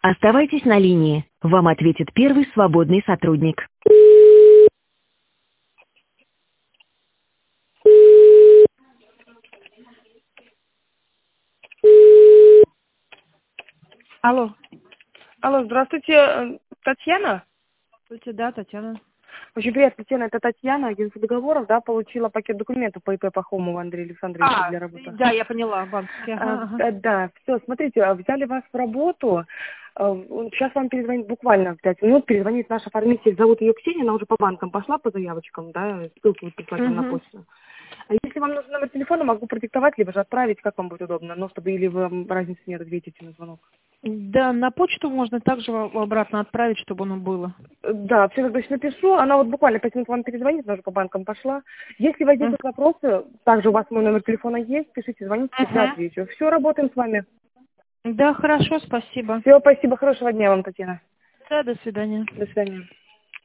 Оставайтесь на линии. Вам ответит первый свободный сотрудник. Алло. Алло, здравствуйте, Татьяна? Здравствуйте, да, Татьяна. Очень приятно, Татьяна, это Татьяна, агентство договоров, да, получила пакет документов по ИП Пахомову Андрею Александровичу для работы. Да, я поняла, банковский. Ага. Да, все, смотрите, взяли вас в работу, сейчас вам перезвонит буквально в 5 минут, перезвонит наш оформитель, зовут ее Ксения, она уже по банкам пошла, по заявочкам, да, ссылку вот прислать вам на почту. А если вам нужен номер телефона, могу продиктовать, либо же отправить, как вам будет удобно, но чтобы или вы разницы нет, ответите на звонок. Да, на почту можно также обратно отправить, чтобы оно было. Да, все точно напишу. Она вот буквально 5 минут вам перезвонит, она уже по банкам пошла. Если возникнут вопросы, также у вас мой номер телефона есть, пишите, звоните, всегда отвечу. Все, работаем с вами. Да, хорошо, спасибо. Все, спасибо, хорошего дня вам, Татьяна. Да, до свидания. До свидания.